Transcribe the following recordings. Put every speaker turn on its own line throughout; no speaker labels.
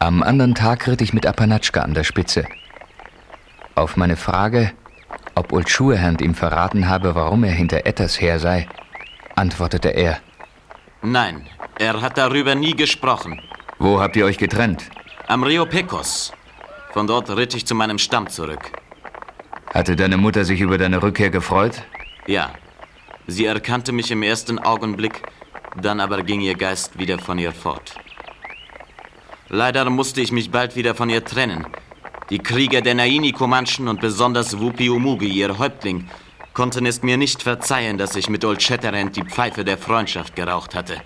Am anderen Tag ritt ich mit Apanatschka an der Spitze. Auf meine Frage, ob Old Shatterhand ihm verraten habe, warum er hinter Etas her sei, antwortete er:
Nein, er hat darüber nie gesprochen.
Wo habt ihr euch getrennt?
Am Rio Pecos. Von dort ritt ich zu meinem Stamm zurück.
Hatte deine Mutter sich über deine Rückkehr gefreut?
Ja. Sie erkannte mich im ersten Augenblick, dann aber ging ihr Geist wieder von ihr fort. Leider musste ich mich bald wieder von ihr trennen. Die Krieger der Naini-Comanchen und besonders Wupi Umugi, ihr Häuptling, konnten es mir nicht verzeihen, dass ich mit Old Shatterhand die Pfeife der Freundschaft geraucht hatte.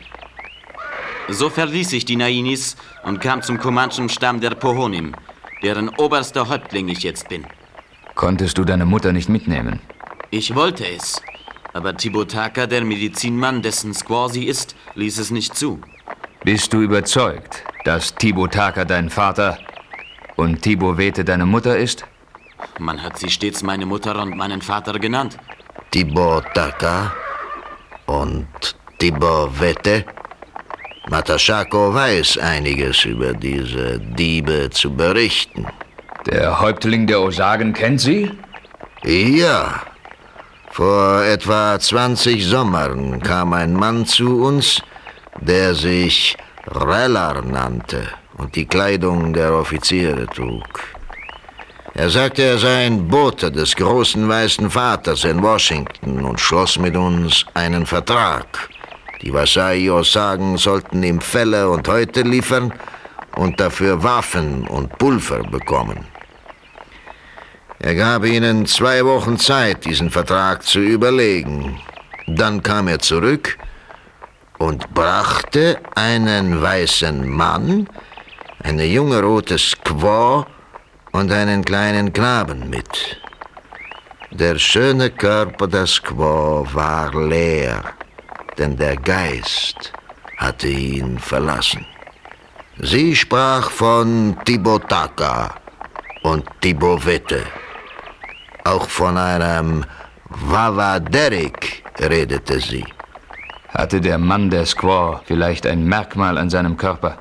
So verließ ich die Nainis und kam zum Comanchen-Stamm der Pohonim, deren oberster Häuptling ich jetzt bin.
Konntest du deine Mutter nicht mitnehmen?
Ich wollte es, aber Tibotaka, der Medizinmann, dessen Squaw sie ist, ließ es nicht zu.
Bist du überzeugt, dass Tibotaka dein Vater und Tibowete deine Mutter ist?
Man hat sie stets meine Mutter und meinen Vater genannt.
Tibotaka und Tibowete? Matashako weiß einiges über diese Diebe zu berichten.
Der Häuptling der Osagen kennt sie?
Ja. Vor etwa 20 Sommern kam ein Mann zu uns, der sich Reller nannte und die Kleidung der Offiziere trug. Er sagte, er sei ein Bote des großen weißen Vaters in Washington und schloss mit uns einen Vertrag. Die Wasai-Osagen sollten ihm Felle und Häute liefern und dafür Waffen und Pulver bekommen. Er gab ihnen 2 Wochen Zeit, diesen Vertrag zu überlegen. Dann kam er zurück und brachte einen weißen Mann, eine junge rote Squaw und einen kleinen Knaben mit. Der schöne Körper der Squaw war leer, denn der Geist hatte ihn verlassen. Sie sprach von Tibotaka und Tibowete. Auch von einem Wawaderik redete sie.
Hatte der Mann der Squaw vielleicht ein Merkmal an seinem Körper?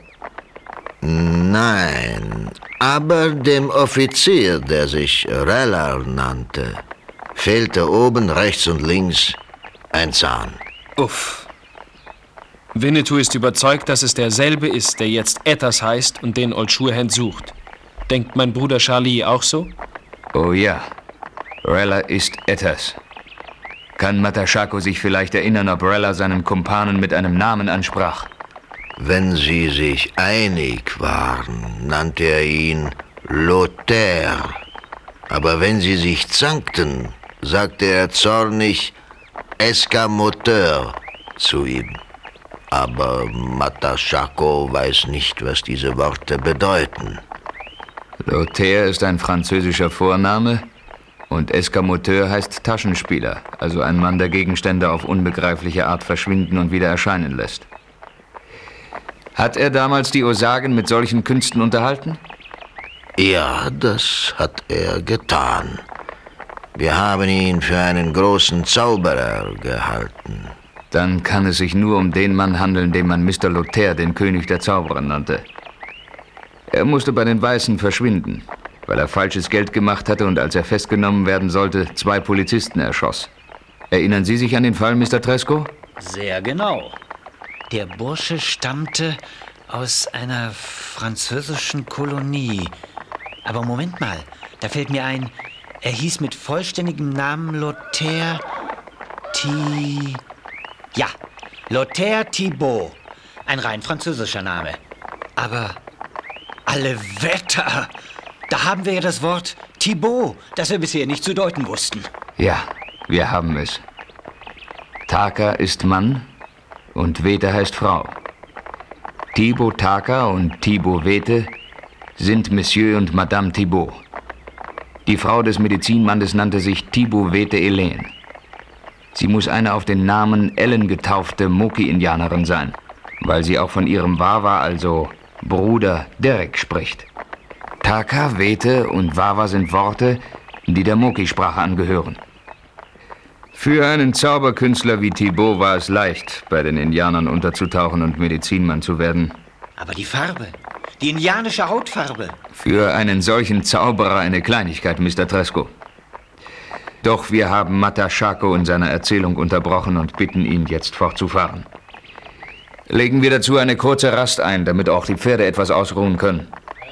Nein, aber dem Offizier, der sich Reller nannte, fehlte oben rechts und links ein Zahn.
Uff. Winnetou ist überzeugt, dass es derselbe ist, der jetzt Etas heißt und den Old Shatterhand sucht. Denkt mein Bruder Charlie auch so?
Oh ja, Reller ist Etas. Kann Matashako sich vielleicht erinnern, ob Reller seinen Kumpanen mit einem Namen ansprach?
Wenn sie sich einig waren, nannte er ihn Lothaire. Aber wenn sie sich zankten, sagte er zornig Escamoteur zu ihm. Aber Matashako weiß nicht, was diese Worte bedeuten.
Lothaire ist ein französischer Vorname und Escamoteur heißt Taschenspieler, also ein Mann, der Gegenstände auf unbegreifliche Art verschwinden und wieder erscheinen lässt. Hat er damals die Osagen mit solchen Künsten unterhalten?
Ja, das hat er getan. Wir haben ihn für einen großen Zauberer gehalten.
Dann kann es sich nur um den Mann handeln, den man Mr. Lothaire, den König der Zauberer, nannte. Er musste bei den Weißen verschwinden, weil er falsches Geld gemacht hatte und als er festgenommen werden sollte, 2 Polizisten erschoss. Erinnern Sie sich an den Fall, Mr. Tresco?
Sehr genau. Der Bursche stammte aus einer französischen Kolonie. Aber Moment mal, da fällt mir ein, er hieß mit vollständigem Namen Lothaire Ja, Lothaire Thibaut. Ein rein französischer Name. Aber alle Wetter, da haben wir ja das Wort Thibaut, das wir bisher nicht zu deuten wussten.
Ja, wir haben es. Taka ist Mann und Wete heißt Frau. Thibaut Taka und Thibaut Wete sind Monsieur und Madame Thibaut. Die Frau des Medizinmannes nannte sich Thibaut Wete Helene. Sie muss eine auf den Namen Ellen getaufte Moki-Indianerin sein, weil sie auch von ihrem Wawa, also Bruder Derek, spricht. Taka, Wete und Wawa sind Worte, die der Moki-Sprache angehören. Für einen Zauberkünstler wie Thibaut war es leicht, bei den Indianern unterzutauchen und Medizinmann zu werden.
Aber die Farbe, Die indianische Hautfarbe.
Für einen solchen Zauberer eine Kleinigkeit, Mr. Tresco. Doch wir haben Matashako in seiner Erzählung unterbrochen und bitten ihn, jetzt fortzufahren. Legen wir dazu eine kurze Rast ein, damit auch die Pferde etwas ausruhen können.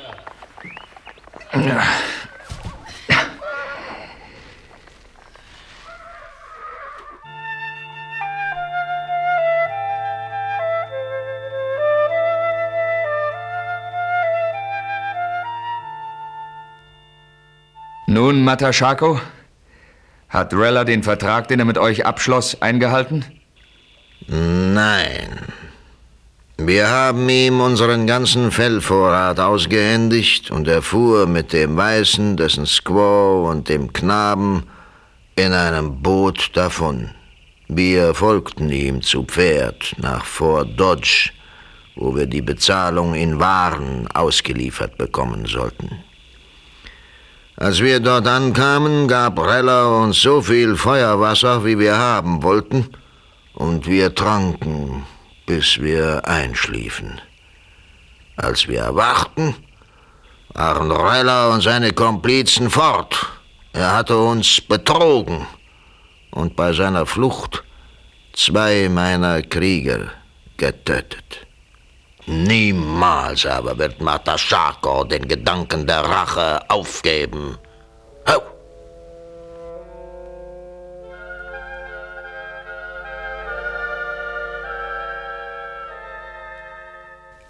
Nun, Matashako, hat Rella den Vertrag, den er mit euch abschloss, eingehalten?
Nein. Wir haben ihm unseren ganzen Fellvorrat ausgehändigt und er fuhr mit dem Weißen, dessen Squaw und dem Knaben in einem Boot davon. Wir folgten ihm zu Pferd nach Fort Dodge, wo wir die Bezahlung in Waren ausgeliefert bekommen sollten. Als wir dort ankamen, gab Rella uns so viel Feuerwasser, wie wir haben wollten, und wir tranken, bis wir einschliefen. Als wir erwachten, waren Rella und seine Komplizen fort. Er hatte uns betrogen und bei seiner Flucht 2 meiner Krieger getötet. Niemals aber wird Matashako den Gedanken der Rache aufgeben. Ho!